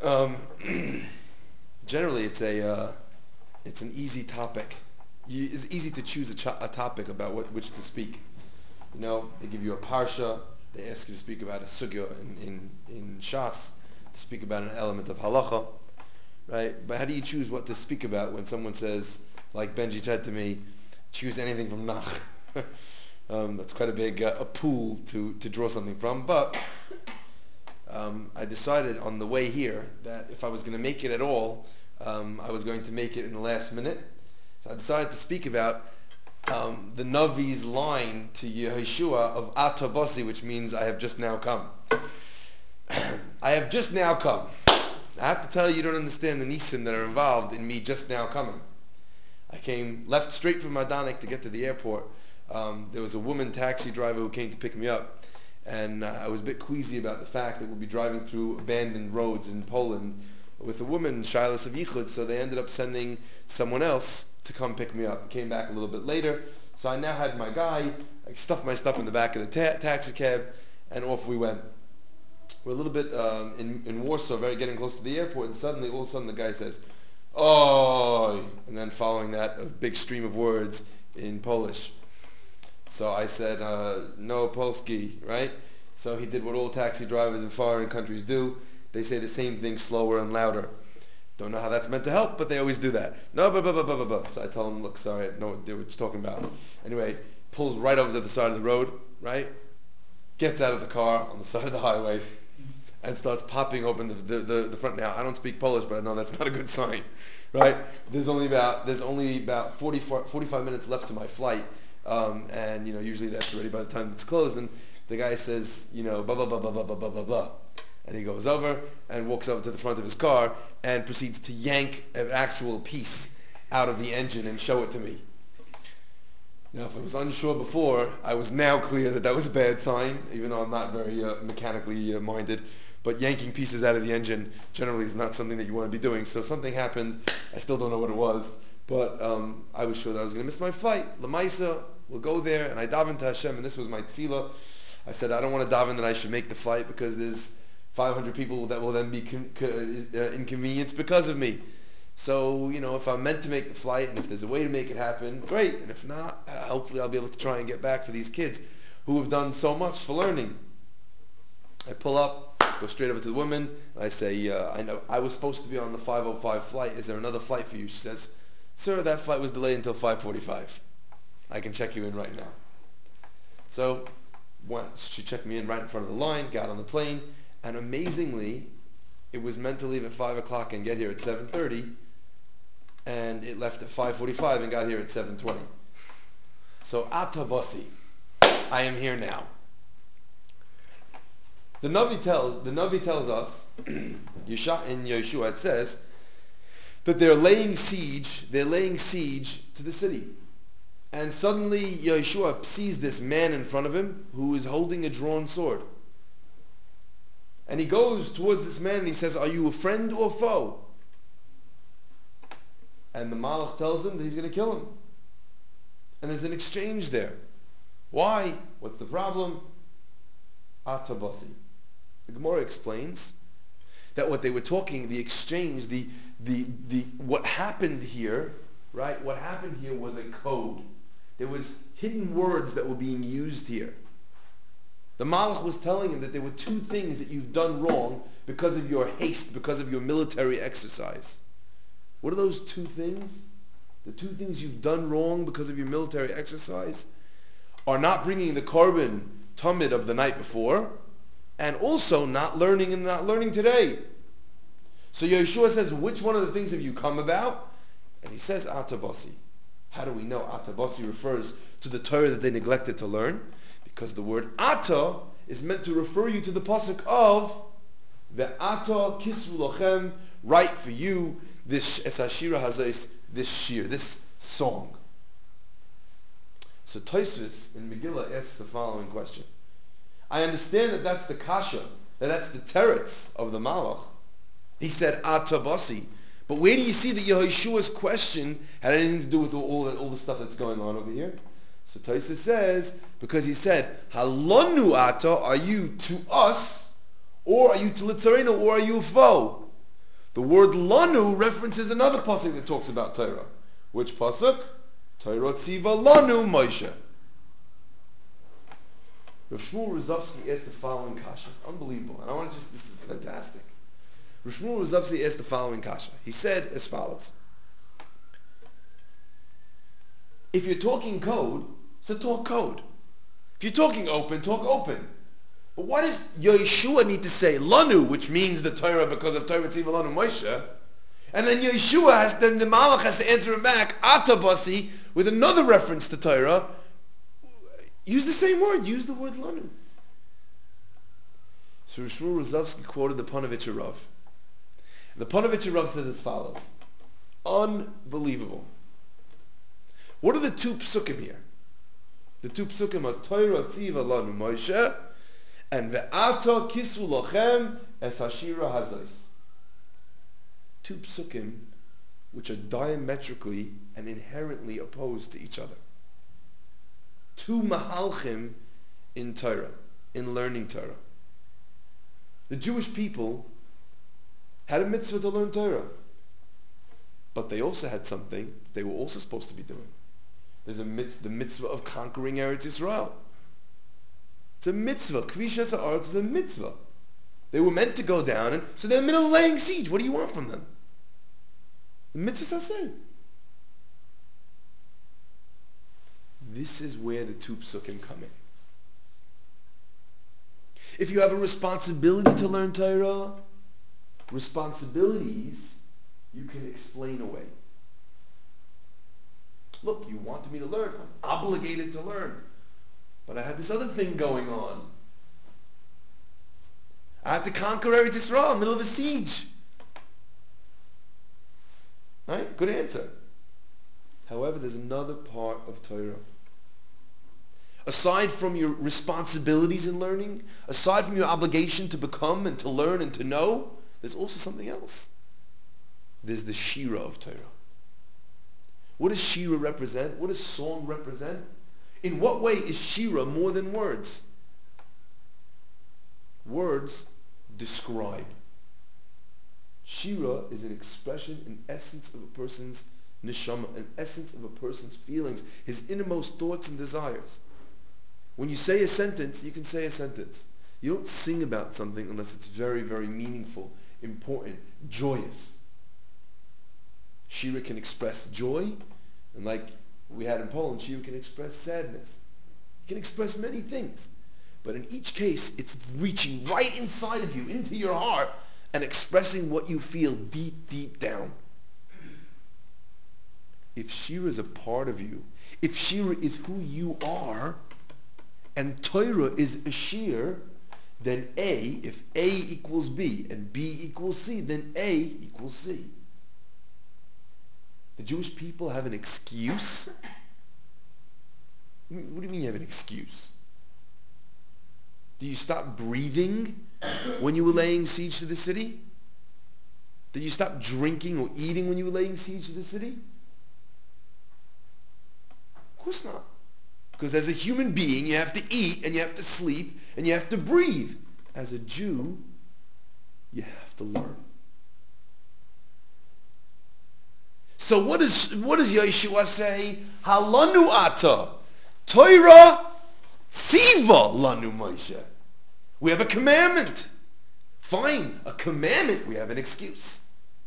Um, Generally, it's an easy topic. It's easy to choose a topic about which to speak. You know, they give you a parsha. They ask you to speak about a sugya in Shas, to speak about an element of halacha, right? But how do you choose what to speak about when someone says, like Benji said to me, choose anything from Nach? That's quite a big a pool to draw something from. But I decided on the way here that if I was going to make it at all, I was going to make it in the last minute. So I decided to speak about the Navi's line to Yehoshua of Atavasi, which means I have just now come. I have just now come. I have to tell you, you don't understand the nisim that are involved in me just now coming. I left straight from Madanik to get to the airport. There was a woman taxi driver who came to pick me up, and I was a bit queasy about the fact that we'll be driving through abandoned roads in Poland with a woman, Shilas of Yichud, so they ended up sending someone else to come pick me up. Came back a little bit later, so I now had my guy. I stuffed my stuff in the back of the taxi cab, and off we went. We're a little bit in Warsaw, getting close to the airport, and suddenly, all of a sudden, the guy says, "Oh!" And then following that, a big stream of words in Polish. So I said, "No Polski," right? So he did what all taxi drivers in foreign countries do. They say the same thing slower and louder. Don't know how that's meant to help, but they always do that. No, blah, blah, blah, blah, blah, blah. So I tell him, look, sorry, I know what they were talking about. Anyway, pulls right over to the side of the road, right? Gets out of the car on the side of the highway and starts popping open the front. Now, I don't speak Polish, but I know that's not a good sign, right? There's only about 45 minutes left to my flight, and usually that's already by the time it's closed. And the guy says, blah blah blah blah blah blah blah blah blah, and he goes over and walks over to the front of his car and proceeds to yank an actual piece out of the engine and show it to me. Now, if I was unsure before, I was now clear that was a bad sign, even though I'm not very mechanically minded. But yanking pieces out of the engine generally is not something that you want to be doing. So if something happened, I still don't know what it was, but I was sure that I was going to miss my flight. Lamaisa, we'll go there, and I daven to Hashem, and this was my tefillah. I said, I don't want to daven that I should make the flight because there's 500 people that will then be inconvenienced because of me. So, if I'm meant to make the flight and if there's a way to make it happen, great. And if not, hopefully I'll be able to try and get back for these kids who have done so much for learning. I pull up, go straight over to the woman, and I say, I know I was supposed to be on the 5:05 flight. Is there another flight for you? She says, sir, that flight was delayed until 5:45. I can check you in right now. So she checked me in right in front of the line, got on the plane, and amazingly, it was meant to leave at 5 o'clock and get here at 7:30, and it left at 5:45 and got here at 7:20. So Atavasi, I am here now. The Navi tells us, in Yeshua, it says that they're laying siege to the city. And suddenly Yeshua sees this man in front of him who is holding a drawn sword. And he goes towards this man and he says, are you a friend or foe? And the Malach tells him that he's going to kill him. And there's an exchange there. Why? What's the problem? Atabasi. The Gemara explains that what they were talking, the exchange, what happened here, right? What happened here was a code. There was hidden words that were being used here. The Malach was telling him that there were two things that you've done wrong because of your haste, because of your military exercise. What are those two things? The two things you've done wrong because of your military exercise are not bringing the korban tamid of the night before, and also not learning today. So Yeshua says, which one of the things have you come about? And he says, Atabasi. How do we know Atabasi refers to the Torah that they neglected to learn? Because the word Ata is meant to refer you to the pasuk of Ve'ata kisvu lochem, write for you this esashira hazais, this shir, this song. So Tosfos in Megillah asks the following question. I understand that that's the kasha, that's the teretz of the Malach. He said Atabasi. But where do you see that Yehoshua's question had anything to do with all the stuff that's going on over here? So Tosfos says, because he said, Halonu ata, are you to us, or are you to Litzarenu, or are you a foe? The word lanu references another pasuk that talks about Torah. Which pasuk? Torah tziva lanu Moshe. Rav Shmuel Rozovsky asked the following kasha. Unbelievable. And I want to just, this is fantastic. Rav Shmuel Rozovsky asked the following kasha. He said as follows. If you're talking code, so talk code. If you're talking open, talk open. But why does Yeshua need to say lanu, which means the Torah because of Torah tziva lanu Moshe, and then then the Malach has to answer him back, atabasi, with another reference to Torah. Use the same word. Use the word lanu. So Shmuel Rozovsky quoted the Panovich Rav. The Panovich Rav says as follows. Unbelievable. What are the two psukim here? The two psukim are Torah tziva lanu Moshe and ve'ata kisu lochem es hashira hazos. Two psukim which are diametrically and inherently opposed to each other. Two mahalchim in Torah, in learning Torah. The Jewish people had a mitzvah to learn Torah, but they also had something they were also supposed to be doing. There's the mitzvah of conquering Eretz Yisrael. It's a mitzvah. Kvishas ha'aretz is a mitzvah. They were meant to go down, and so they're in the middle of laying siege. What do you want from them? The mitzvahs are saying. This is where the two psukim come in. If you have a responsibility to learn Torah, responsibilities you can explain away. Look, you wanted me to learn. I'm obligated to learn. But I had this other thing going on. I had to conquer Eretz Yisrael in the middle of a siege. Right? Good answer. However, there's another part of Torah. Aside from your responsibilities in learning, aside from your obligation to become and to learn and to know, there's also something else. There's the Shira of Torah. What does Shira represent? What does song represent? In what way is Shira more than words? Words describe. Shira is an expression, an essence of a person's neshama, an essence of a person's feelings, his innermost thoughts and desires. When you say a sentence, you can say a sentence. You don't sing about something unless it's very, very meaningful, important, joyous. Shira can express joy, and like we had in Poland, Shira can express sadness. It can express many things. But in each case, it's reaching right inside of you, into your heart, and expressing what you feel deep, deep down. If Shira is a part of you, if Shira is who you are, and Torah is a shir, then if A equals B and B equals C, then A equals C. The Jewish people have an excuse? What do you mean you have an excuse? Do you stop breathing when you were laying siege to the city? Did you stop drinking or eating when you were laying siege to the city? Of course not. Because as a human being, you have to eat and you have to sleep and you have to breathe. As a Jew, you have to learn. So what does Yeshua say? Halanu ata, Torah tziva lanu Moshe. We have a commandment. Fine, a commandment. We have an excuse.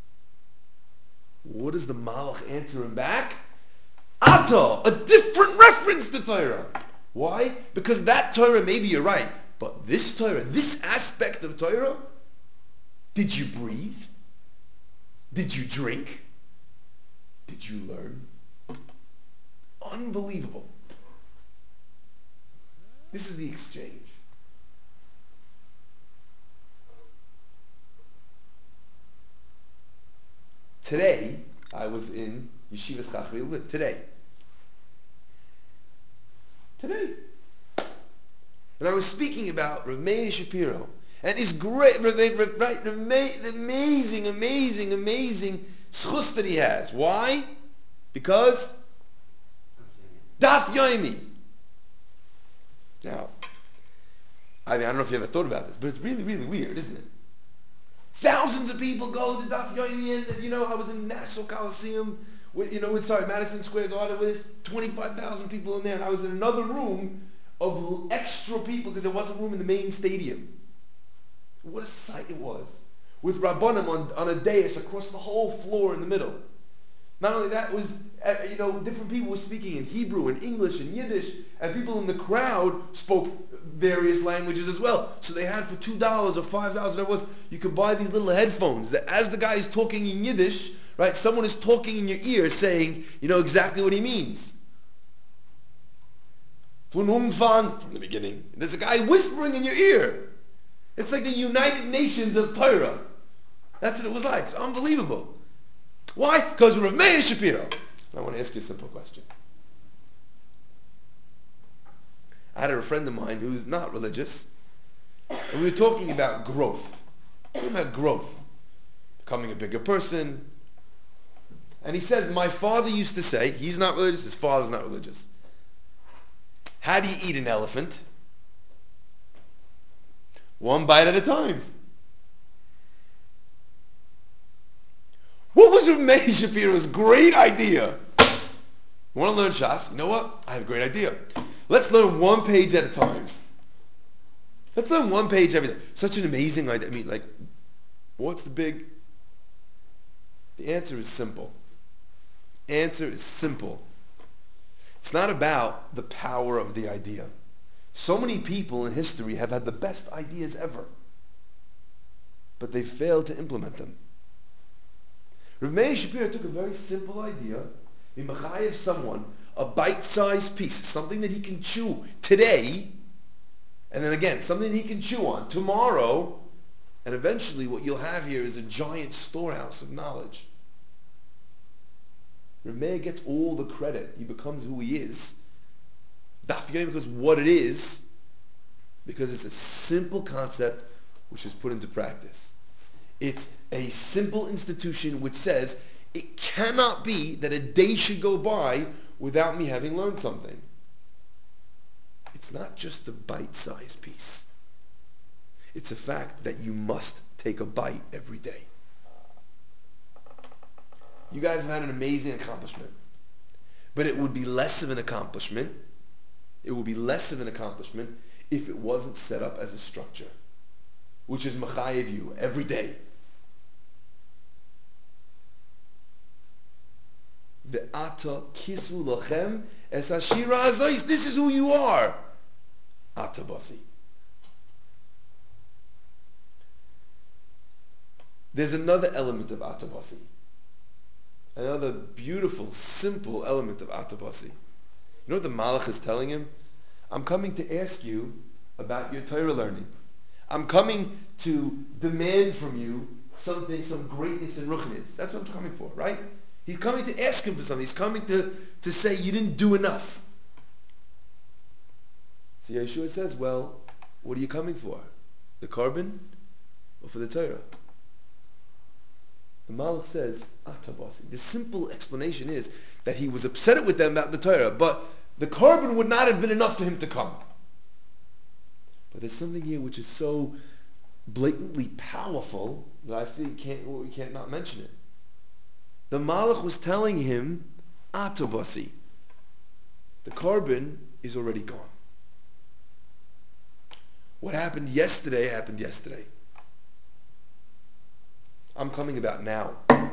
What does the Malach answer him back? Ata, a different reference to Torah. Why? Because that Torah, maybe you're right, but this Torah, this aspect of Torah, did you breathe? Did you drink? Did you learn? Unbelievable. This is the exchange. Today, I was in Yeshivas Chachmei Lublin. Today. And I was speaking about Rav Meir Shapiro and his great, the amazing schus that he has. Why? Because Daf Yomi. Now, I don't know if you ever thought about this, but it's really, really weird, isn't it? Thousands of people go to Daf Yomi, and I was in National Coliseum with Madison Square Garden with 25,000 people in there, and I was in another room of extra people because there wasn't room in the main stadium. What a sight it was. With Rabbanim on a dais across the whole floor in the middle. Not only that, it was, different people were speaking in Hebrew and English and Yiddish, and people in the crowd spoke various languages as well. So they had for $2 or $5, you could buy these little headphones that as the guy is talking in Yiddish, right, someone is talking in your ear saying, exactly what he means. From the beginning. There's a guy whispering in your ear. It's like the United Nations of Torah. That's what it was like. It's unbelievable. Why? Because of Rav Meir Shapiro. I want to ask you a simple question. I had a friend of mine who's not religious, and we were talking about growth. Becoming a bigger person. And he says, my father used to say, he's not religious, his father's not religious. How do you eat an elephant? One bite at a time. What was Rav Meir Shapiro's great idea? You want to learn Shas? You know what? I have a great idea. Let's learn one page at a time. Let's learn one page every day. Such an amazing idea. What's the big... The answer is simple. It's not about the power of the idea. So many people in history have had the best ideas ever, but they failed to implement them. Rav Meir Shapiro took a very simple idea, Mimachayev someone, a bite-sized piece, something that he can chew today, and then again, something he can chew on tomorrow, and eventually what you'll have here is a giant storehouse of knowledge. Rav Meir gets all the credit. He becomes who he is. Daf Yomi becomes what it is, because it's a simple concept which is put into practice. It's a simple institution which says it cannot be that a day should go by without me having learned something. It's not just the bite-sized piece. It's a fact that you must take a bite every day. You guys have had an amazing accomplishment. But it would be less of an accomplishment if it wasn't set up as a structure, which is machayev you every day. Ve'ata kisu lachem es hashira hazois. This is who you are. Ata basi. There's another element of Ata basi. Another beautiful, simple element of Ata basi. You know what the Malach is telling him? I'm coming to ask you about your Torah learning. I'm coming to demand from you something, some greatness in Ruchnis. That's what I'm coming for, right? He's coming to ask him for something. He's coming to say you didn't do enough. So Yeshua says, well, what are you coming for? The carbon or for the Torah? The Malach says, Atabasi. The simple explanation is that he was upset with them about the Torah, but the carbon would not have been enough for him to come. But there's something here which is so blatantly powerful that I feel we can't not mention it. The Malach was telling him, Atabasi. The carbon is already gone. What happened yesterday happened yesterday. I'm coming about now.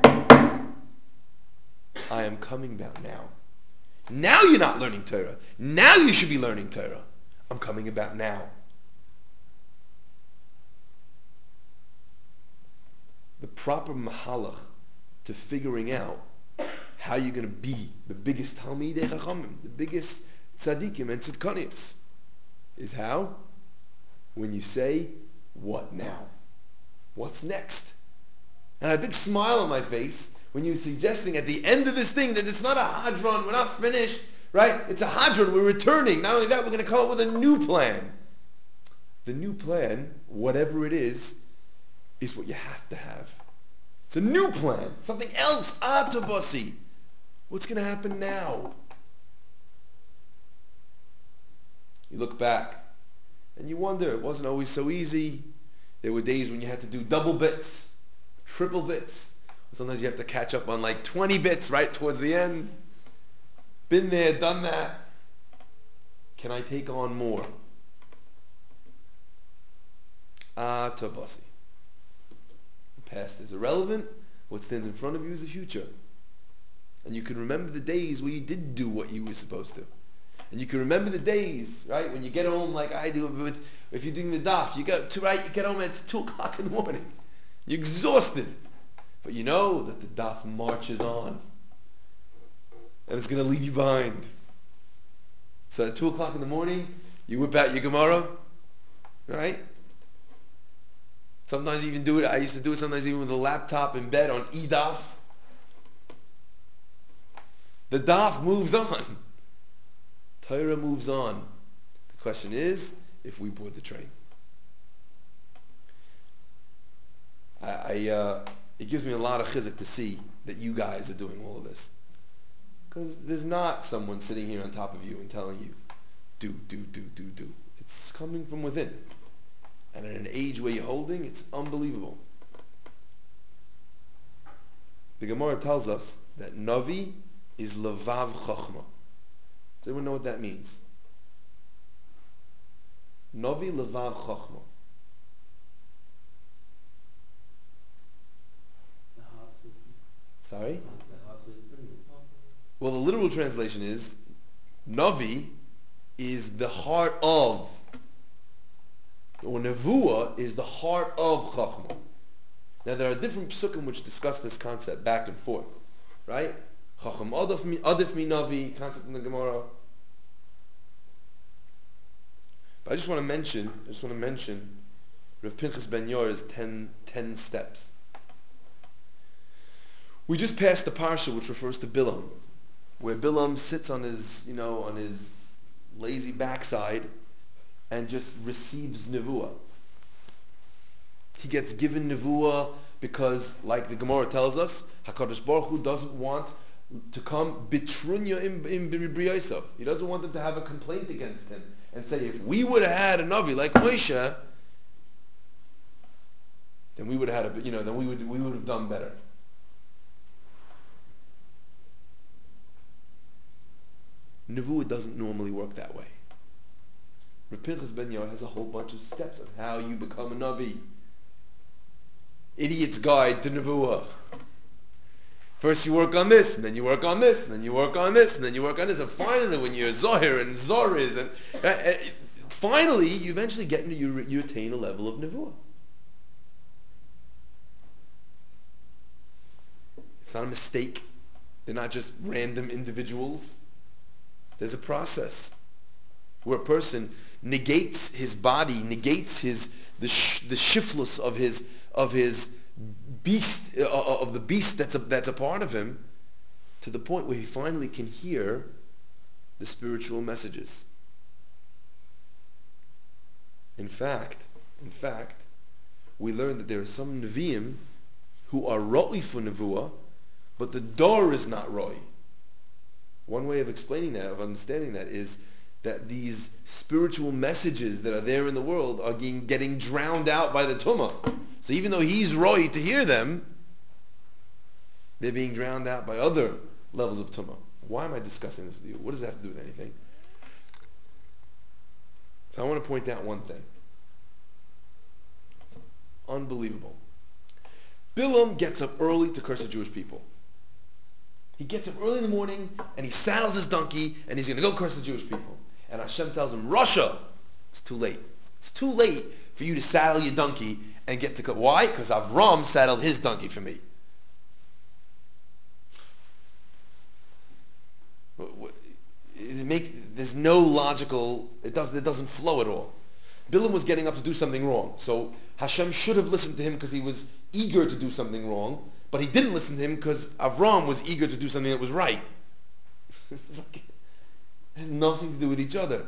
I am coming about now. Now you're not learning Torah. Now you should be learning Torah. I'm coming about now. The proper mahalach to figuring out how you're going to be the biggest Talmidei Chachamim, the biggest tzaddikim and tzidkanios, is how? When you say, what now? What's next? And I had a big smile on my face when you were suggesting at the end of this thing that it's not a hadron, we're not finished, right? It's a hadron, we're returning. Not only that, we're going to come up with a new plan. The new plan, whatever it is what you have to have. It's a new plan, something else, atabasi. What's going to happen now? You look back and you wonder, it wasn't always so easy. There were days when you had to do double bits. triple bits. Sometimes you have to catch up on like 20 bits right towards the end. Been there, done that. Can I take on more? Tabasi. The past is irrelevant. What stands in front of you is the future. And you can remember the days where you did do what you were supposed to. And you can remember the days, right, when you get home like I do if you're doing the daf, you get home and it's 2 o'clock in the morning. You're exhausted. But you know that the daf marches on. And it's going to leave you behind. So at 2 o'clock in the morning, you whip out your Gemara, right? Sometimes you even do it, I used to do it sometimes even with a laptop in bed on eDaf. The daf moves on. Torah moves on. The question is, if we board the train. It gives me a lot of chizuk to see that you guys are doing all of this. Because there's not someone sitting here on top of you and telling you, do. It's coming from within. And at an age where you're holding, it's unbelievable. The Gemara tells us that Navi is Levav Chochma. Does anyone know what that means? Navi Levav Chochma. The heart's wisdom. Sorry? The heart's wisdom. Well, the literal translation is, Navi is the heart of, or Nevuah is the heart of Chochma. Now there are different psukim which discuss this concept back and forth, right? Chacham Adif mi Navi, concept in the Gemara. But I just want to mention Rav Pinchas Ben Yor's 10 steps. We just passed the parsha which refers to Bilam, where Bilam sits on his lazy backside and just receives nevuah. He gets given nevuah because, like the Gemara tells us, HaKadosh Baruch Hu doesn't want to come bitrunya in Briyasav. He doesn't want them to have a complaint against him and say, if we would have had a Navi like Moshe, then we would have had then we would have done better. Nevuah doesn't normally work that way. Rav Pinchas Ben Yair has a whole bunch of steps on how you become a Navi. Idiot's Guide to Nevuah. First you work on this, and then you work on this, and then you work on this, and then you work on this, and finally when you're Zohir and Zoriz, and finally you eventually get into, you attain a level of Nevuah. It's not a mistake. They're not just random individuals. There's a process where a person negates his body, negates the shiflus of his beast, of the beast that's a part of him, to the point where he finally can hear the spiritual messages. In fact, we learn that there are some Nevi'im who are Ro'i for Nevuah, but the door is not Ro'i. One way of explaining that, of understanding that, is that these spiritual messages that are there in the world are getting drowned out by the Tumah. So even though he's Roy to hear them, they're being drowned out by other levels of Tumah. Why am I discussing this with you? What does it have to do with anything? So I want to point out one thing. It's unbelievable. Bilam gets up early to curse the Jewish people. He gets up early in the morning and he saddles his donkey and he's going to go curse the Jewish people. And Hashem tells him, Russia, it's too late. It's too late for you to saddle your donkey and get to... Why? Because Avram saddled his donkey for me. There's no logical... It doesn't flow at all. Bilam was getting up to do something wrong. So Hashem should have listened to him because he was eager to do something wrong. But he didn't listen to him because Avram was eager to do something that was right. It has nothing to do with each other.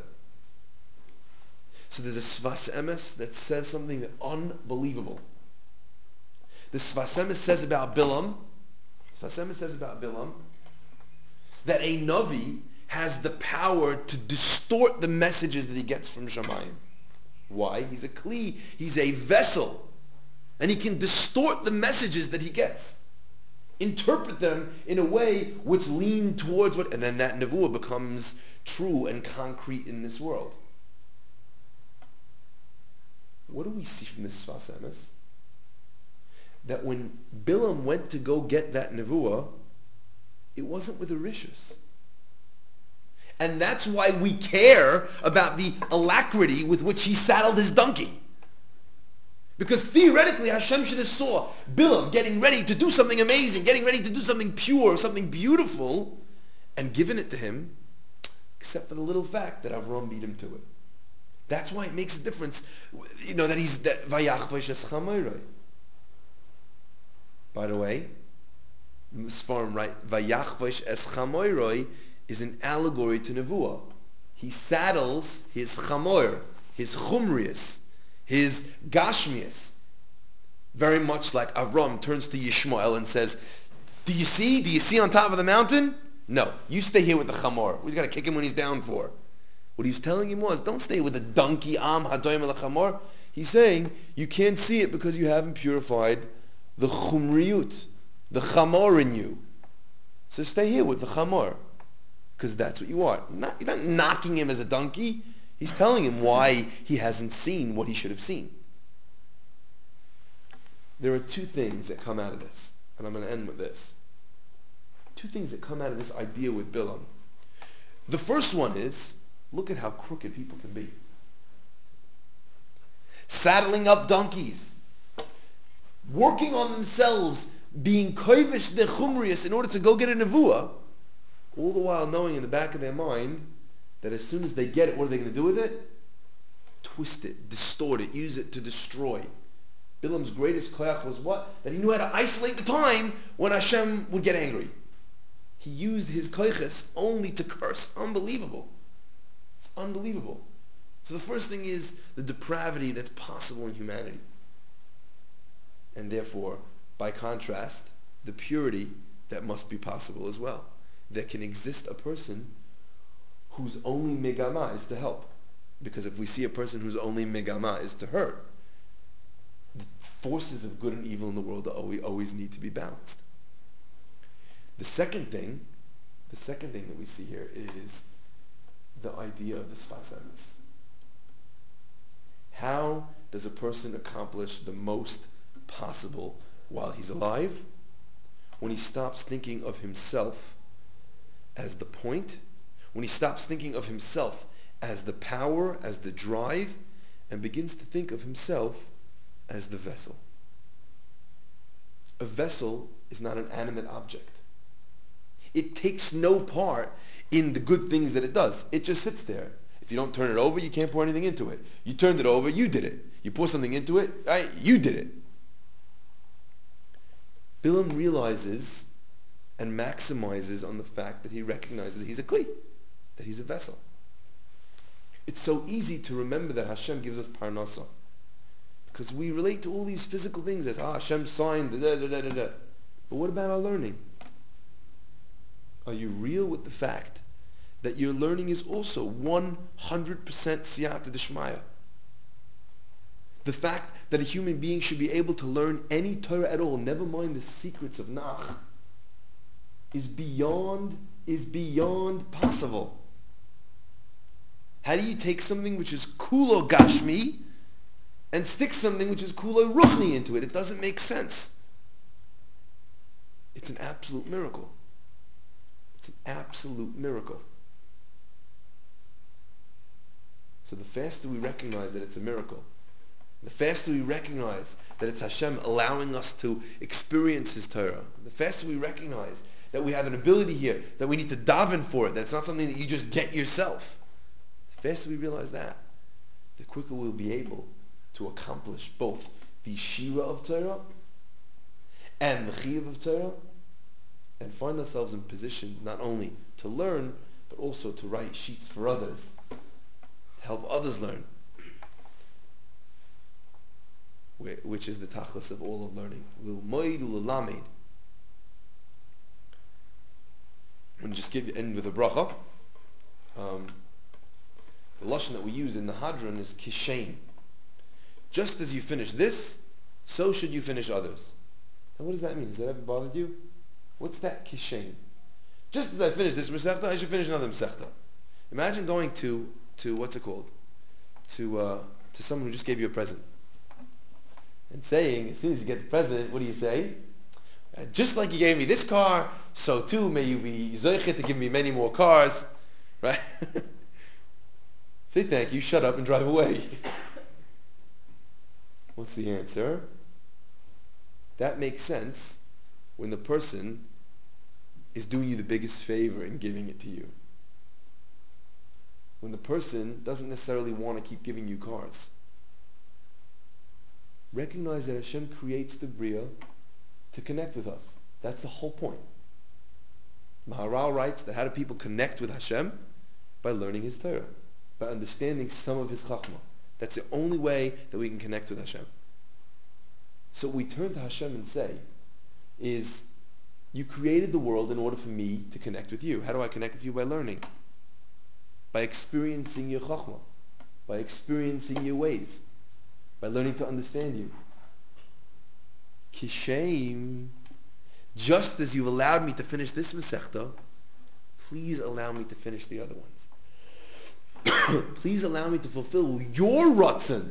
So there's a Sfas Emes that says something unbelievable. The Sfas Emes says about Bilam that a Navi has the power to distort the messages that he gets from Shamayim. Why? He's a Kli. He's a vessel. And he can distort the messages that he gets. Interpret them in a way which lean towards what, and then that nevuah becomes true and concrete in this world. What do we see from this Sfas Emes? That when Bilam went to go get that nevuah, it wasn't with a rishus. And that's why we care about the alacrity with which he saddled his donkey. Because theoretically, Hashem should have saw Bilam getting ready to do something amazing, getting ready to do something pure, something beautiful, and given it to him, except for the little fact that Avram beat him to it. That's why it makes a difference, that he's that Vayachvash es Chamoiroi. By the way, Sfarim right, Vayachvash es Chamoiroi is an allegory to Nevuah. He saddles his Chamoir, his Chumrius, his Gashmius. Very much like Avram turns to Yishmael and says, Do you see on top of the mountain? No, you stay here with the Chamor. He's got to kick him when he's down for. What he was telling him was, don't stay with the donkey, Am Hadoyim el Chamor. He's saying, you can't see it because you haven't purified the Chumriyut, the Chamor in you. So stay here with the Chamor, because that's what you are. He's not knocking him as a donkey. He's telling him why he hasn't seen what he should have seen. There are two things that come out of this, and I'm going to end with this. Two things that come out of this idea with Bilam. The first one is, look at how crooked people can be. Saddling up donkeys, working on themselves, being kovish the chumrius in order to go get a nevuah, all the while knowing in the back of their mind that as soon as they get it, what are they going to do with it? Twist it, distort it, use it to destroy. Bilam's greatest koyach was what? That he knew how to isolate the time when Hashem would get angry. He used his koyches only to curse. Unbelievable. It's unbelievable. So the first thing is the depravity that's possible in humanity. And therefore, by contrast, the purity that must be possible as well. There can exist a person whose only megama is to help. Because if we see a person whose only megama is to hurt, the forces of good and evil in the world always need to be balanced. The second thing that we see here is the idea of the Sfas Emes. How does a person accomplish the most possible while he's alive? When he stops thinking of himself as the point, when he stops thinking of himself as the power, as the drive, and begins to think of himself as the vessel. A vessel is not an animate object. It takes no part in the good things that it does. It just sits there. If you don't turn it over, you can't pour anything into it. You turned it over, you did it. You pour something into it, right? You did it. Bilam realizes and maximizes on the fact that he recognizes that he's a kli, that he's a vessel. It's so easy to remember that Hashem gives us parnasa, because we relate to all these physical things as, Hashem signed, da da da da da. But what about our learning? Are you real with the fact that your learning is also 100% siyata d'shmaya? The fact that a human being should be able to learn any Torah at all, never mind the secrets of Nach, is beyond possible. How do you take something which is kulo gashmi and stick something which is kulo ruchni into it? It doesn't make sense. It's an absolute miracle. It's an absolute miracle. So the faster we recognize that it's a miracle, the faster we recognize that it's Hashem allowing us to experience His Torah, the faster we recognize that we have an ability here, that we need to daven for it, that it's not something that you just get yourself, the faster we realize that, the quicker we'll be able to accomplish both the Shira of Torah and the Chiyuv of Torah, and find ourselves in positions not only to learn, but also to write sheets for others, to help others learn, which is the tachlis of all of learning. L'lmoid u'l'lamed. I'm going to just end with a bracha. The lashon that we use in the Hadron is kishein. Just as you finish this, so should you finish others. And what does that mean? Has that ever bothered you? What's that kishain? Just as I finish this Masechta, I should finish another Masechta. Imagine going to what's it called? To someone who just gave you a present. And saying, as soon as you get the present, what do you say? Just like you gave me this car, so too may you be zoichet to give me many more cars. Right? Say thank you, shut up, and drive away. What's the answer? That makes sense when the person is doing you the biggest favor in giving it to you. When the person doesn't necessarily want to keep giving you cars. Recognize that Hashem creates the Bria to connect with us. That's the whole point. Maharal writes that how do people connect with Hashem? By learning His Torah. By understanding some of His Chachma. That's the only way that we can connect with Hashem. So what we turn to Hashem and say is, you created the world in order for me to connect with you. How do I connect with you? By learning. By experiencing your Chachma. By experiencing your ways. By learning to understand you. Kishem, just as you've allowed me to finish this Masechta, please allow me to finish the other ones. Please allow me to fulfill your Ratzon.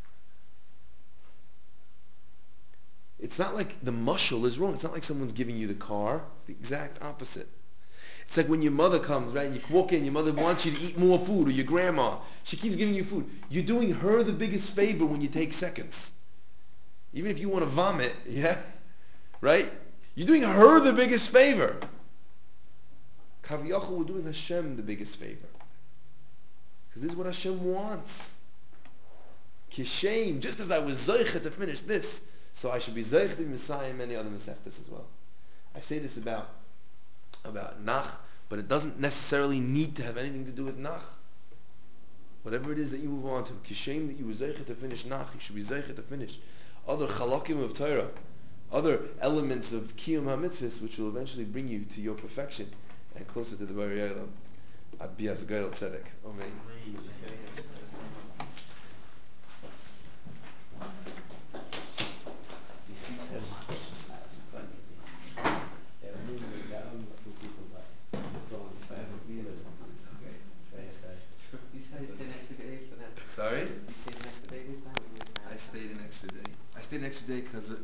It's not like the mushal is wrong. It's not like someone's giving you the car. It's the exact opposite. It's like when your mother comes, right? You walk in, your mother wants you to eat more food, or your grandma. She keeps giving you food. You're doing her the biggest favor when you take seconds. Even if you want to vomit, yeah? Right? You're doing her the biggest favor. Kaviyachol, we're doing Hashem the biggest favor. Because this is what Hashem wants. Kishem, just as I was zoichet to finish this, so I should be zoichet in Messiah and many other Masechtas as well. I say this about Nach, but it doesn't necessarily need to have anything to do with Nach. Whatever it is that you move on to, Kishem that you were zoichet to finish Nach, you should be zoichet to finish other chalakim of Torah, other elements of Kiyum HaMitzvahs, which will eventually bring you to your perfection and closer to the Bari Olam. Abiyas Gael Tzedek. Amen. Sorry? I stayed an extra day. I stayed an extra day because